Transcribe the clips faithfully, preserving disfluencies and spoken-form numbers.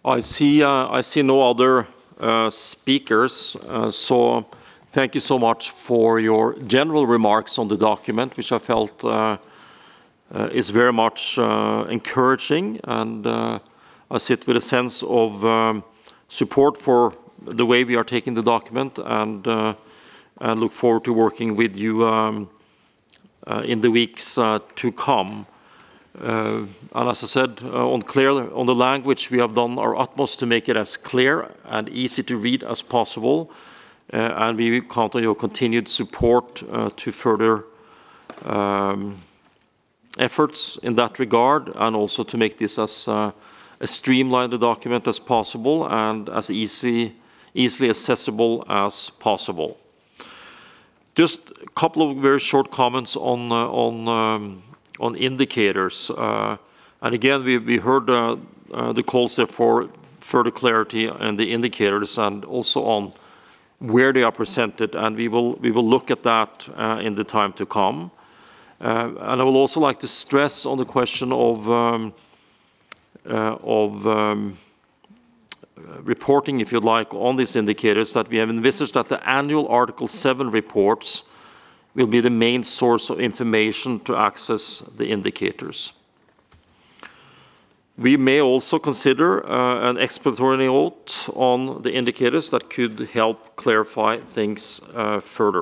I see, uh, I see no other uh, speakers, uh, so thank you so much for your general remarks on the document, which I felt uh, uh, is very much uh, encouraging, and uh, I sit with a sense of um, support for the way we are taking the document, and, uh, and look forward to working with you um, uh, in the weeks uh, to come. Uh, and as I said, uh, on, clear, on the language, we have done our utmost to make it as clear and easy to read as possible, uh, and we count on your continued support uh, to further um, efforts in that regard, and also to make this as uh, a streamlined document as possible and as easy, easily accessible as possible. Just a couple of very short comments on uh, on um, on indicators. Uh, and again, we, we heard uh, uh, the calls there for further clarity in the indicators and also on where they are presented, and we will we will look at that uh, in the time to come. Uh, and I would also like to stress on the question of um, uh, of um, reporting, if you'd like, on these indicators, that we have envisaged that the annual Article seven reports will be the main source of information to access the indicators. We may also consider uh, an explanatory note on the indicators that could help clarify things uh, further.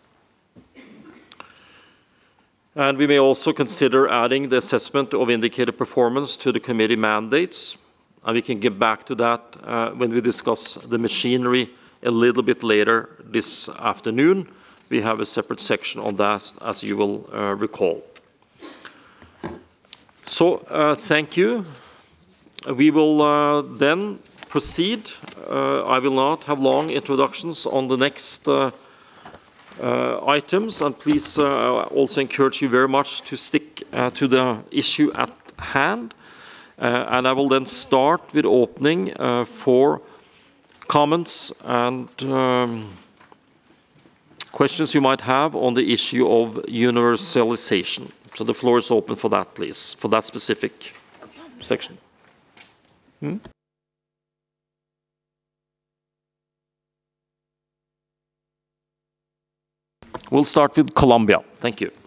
And we may also consider adding the assessment of indicator performance to the committee mandates. And we can get back to that uh, when we discuss the machinery a little bit later this afternoon. We have a separate section on that, as you will uh, recall. So uh, thank you. We will uh, then proceed. Uh, I will not have long introductions on the next uh, uh, items, and please uh, also encourage you very much to stick uh, to the issue at hand. Uh, and I will then start with opening uh, for comments and um, questions you might have on the issue of universalization. So the floor is open for that, please, for that specific section. Hmm? We'll start with Colombia. Thank you.